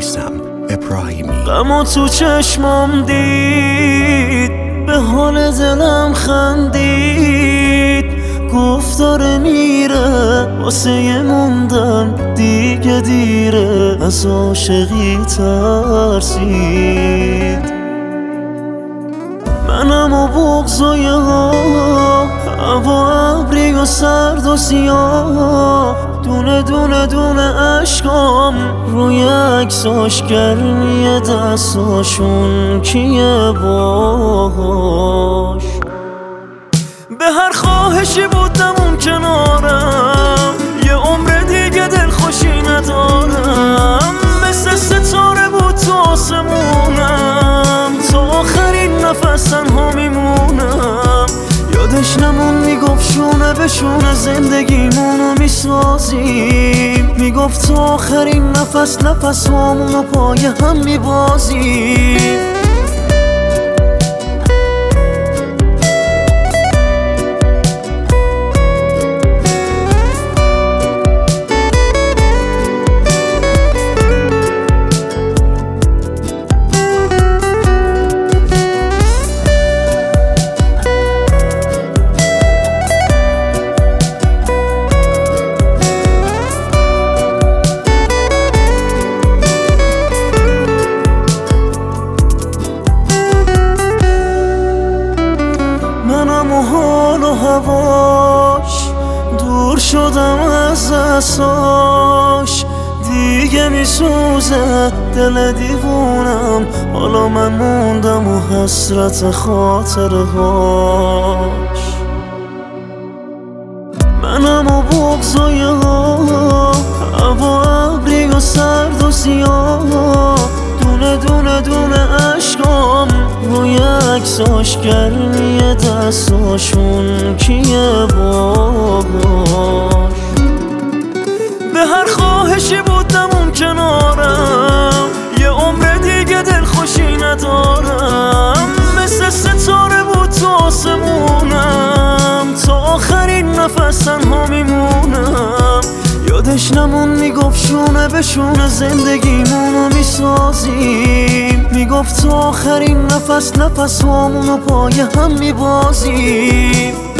میثم ابراهیمی. غمو تو چشمام دید، به حال دلم خندید، گفت داره میره واسه موندن دیگه دیره، از عاشقی ترسید. منم و بغض و هوا ابری و سرد و سیاه، دونه دونه دونه اشکام روی عکساش، گرمی دستاشون کیه باهاش. به هر خواهشی بودم اون کنارم، یه عمر دیگه دلخوشی ندارم، مثل ستاره بود تو آسمونم، تا آخرین نفس تنها میمونم. یادش نمون میگفت شونه به شونه زندگیمونو میسازیم، میگفت تا آخرین نفس نفس هامونو پای هم میبازیم. منم و حال و هواش دور شدم از دستاش، دیگه میسوزه دل دیوونم، حالا من موندم و حسرت خاطرهاش. منم و بغض و هوا ابری و سرد و سیاه، دونه دونه دونه اشکام روی عکساش، گرمی دستاشون کیه باهاش. به هر خواهشی بودم اون کنارم، یه عمر دیگه دلخوشی ندارم، مثل ستاره بود تو آسمونم، تا آخرین نفس تنها میمونم. یادش نمون میگفت شونه به شونه زندگیمونو میسازیم، میگفت تا آخرین نفس نفس هامونو پای هم میبازیم.